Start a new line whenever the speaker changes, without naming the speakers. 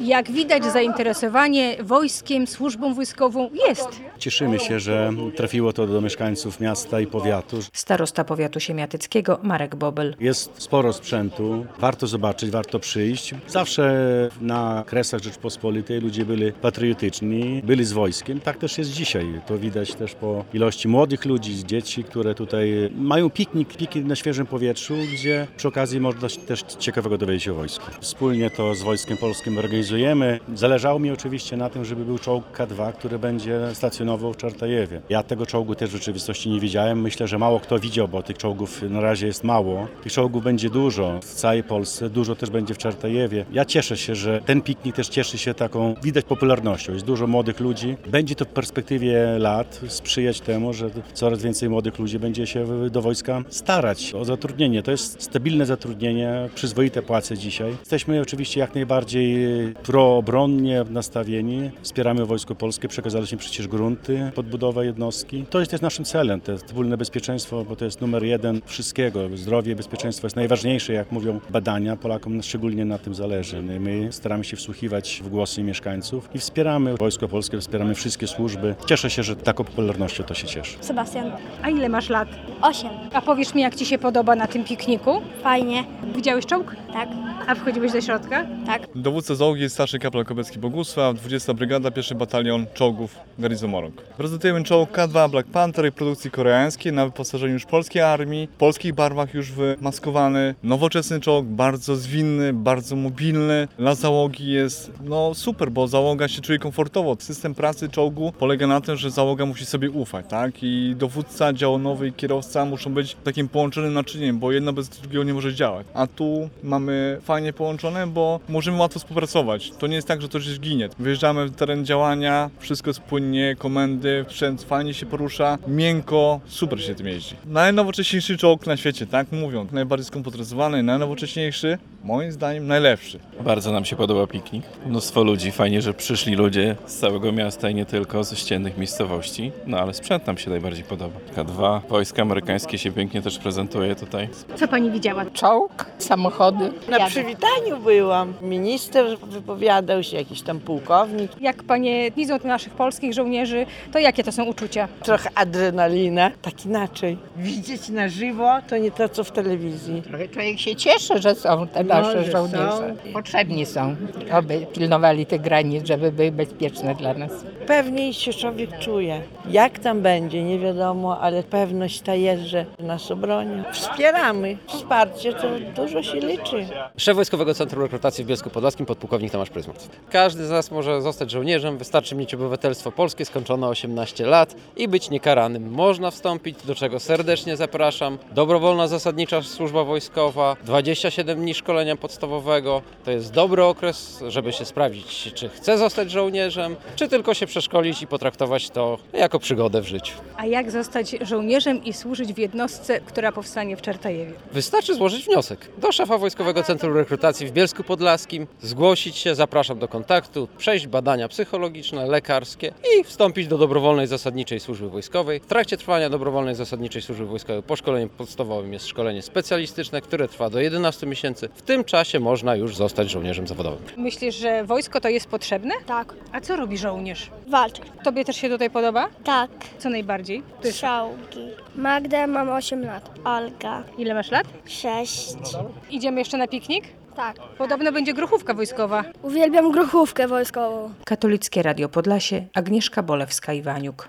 Jak widać, zainteresowanie wojskiem, służbą wojskową jest.
Cieszymy się, że trafiło to do mieszkańców miasta i powiatu.
Starosta powiatu siemiatyckiego Marek Bobel.
Jest sporo sprzętu, warto zobaczyć, warto przyjść. Zawsze na Kresach Rzeczpospolitej ludzie byli patriotyczni, byli z wojskiem. Tak też jest dzisiaj. To widać też po ilości młodych ludzi, dzieci, które tutaj mają piknik na świeżym powietrzu, gdzie przy okazji można też ciekawego dowiedzieć o wojsku. Wspólnie to z Wojskiem Polskim organizujemy. Zależało mi oczywiście na tym, żeby był czołg K2, który będzie stacjonował w Czartajewie. Ja tego czołgu też w rzeczywistości nie widziałem. Myślę, że mało kto widział, bo tych czołgów na razie jest mało. Tych czołgów będzie dużo w całej Polsce, dużo też będzie w Czartajewie. Ja cieszę się, że ten piknik też cieszy się taką, widać, popularnością. Jest dużo młodych ludzi. Będzie to w perspektywie lat sprzyjać temu, że coraz więcej młodych ludzi będzie się do wojska starać o zatrudnienie. To jest stabilne zatrudnienie, przyzwoite płace dzisiaj. Jesteśmy oczywiście jak najbardziej proobronnie nastawieni. Wspieramy Wojsko Polskie, przekazaliśmy przecież grunty pod budowę jednostki. To jest też naszym celem, to wspólne bezpieczeństwo, bo to jest numer jeden wszystkiego. Zdrowie i bezpieczeństwo jest najważniejsze, jak mówią badania. Polakom szczególnie na tym zależy. My staramy się wsłuchiwać w głosy mieszkańców i wspieramy Wojsko Polskie, wspieramy wszystkie służby. Cieszę się, że taką popularnością to się cieszy.
Sebastian.
A ile masz lat?
8.
A powiesz mi, jak ci się podoba na tym pikniku?
Fajnie.
Widziałeś czołg?
Tak.
A wchodziłeś do środka?
Tak.
Dowódca załogi jest starszy kaplan Kobecki Bogusław, 20 Brygada, 1 Batalion Czołgów Garnizon Morąg. Prezentujemy czołg K2 Black Panther produkcji koreańskiej na wyposażeniu już polskiej armii, w polskich barwach już wymaskowany. Nowoczesny czołg, bardzo zwinny, bardzo mobilny. Dla załogi jest super, bo załoga się czuje komfortowo. System pracy czołgu polega na tym, że załoga musi sobie ufać, tak? I dowódca działonowy i kierowca muszą być takim połączonym naczyniem, bo jedno bez drugiego nie może działać. A tu mamy fajnie połączone, bo możemy łatwo współpracować. To nie jest tak, że to gdzieś ginie. Wyjeżdżamy w teren działania, wszystko jest płynnie, komendy, sprzęt fajnie się porusza, miękko, super się tym jeździ. Najnowocześniejszy czołg na świecie, tak mówią. Najbardziej skomputeryzowany, najnowocześniejszy, moim zdaniem najlepszy.
Bardzo nam się podoba piknik. Mnóstwo ludzi, fajnie, że przyszli ludzie z całego miasta i nie tylko ze ściennych miejscowości. Ale sprzęt nam się najbardziej podoba. K2, wojska amerykańskie się pięknie też prezentuje tutaj.
Co pani widziała?
Czołg, samochody.
Na przywitaniu byłam. Minister wypowiadał się, jakiś tam pułkownik.
Jak panie widzą naszych polskich żołnierzy, to jakie to są uczucia?
Trochę adrenalina, tak inaczej. Widzieć na żywo to nie to, co w telewizji.
Trochę człowiek się cieszy, że są te nasze żołnierze. Potrzebni są, aby pilnowali tych granic, żeby były bezpieczne dla nas.
Pewniej się człowiek czuje. Jak tam będzie, nie wiadomo, ale pewność ta jest, że nas obronią. Wspieramy. Wsparcie to dużo się liczy.
Szef Wojskowego Centrum Rekrutacji w Bielsku Podlaskim, podpułkownik Tomasz Pryzmat. Każdy z nas może zostać żołnierzem, wystarczy mieć obywatelstwo polskie, skończone 18 lat i być niekaranym. Można wstąpić, do czego serdecznie zapraszam. Dobrowolna zasadnicza służba wojskowa, 27 dni szkolenia podstawowego. To jest dobry okres, żeby się sprawdzić, czy chce zostać żołnierzem, czy tylko się przeszkolić i potraktować to jako przygodę w życiu.
A jak zostać żołnierzem i służyć w jednostce, która powstanie w Czartajewie?
Wystarczy złożyć wniosek do szefa Wojskowego Centrum Rekrutacji w Bielsku Podlaskim, zgłosić się, zapraszam do kontaktu, przejść badania psychologiczne, lekarskie i wstąpić do dobrowolnej zasadniczej służby wojskowej. W trakcie trwania dobrowolnej zasadniczej służby wojskowej po szkoleniu podstawowym jest szkolenie specjalistyczne, które trwa do 11 miesięcy. W tym czasie można już zostać żołnierzem zawodowym.
Myślisz, że wojsko to jest potrzebne?
Tak.
A co robi żołnierz?
Walczy.
Tobie też się tutaj podoba?
Tak.
Co najbardziej? Ty
Czołgi. Magda, mam 8 lat. Olga.
ile masz lat?
6.
Idziemy jeszcze na piknik?
Tak.
Podobno będzie grochówka wojskowa.
Uwielbiam grochówkę wojskową.
Katolickie Radio Podlasie, Agnieszka Bolewska-Iwaniuk.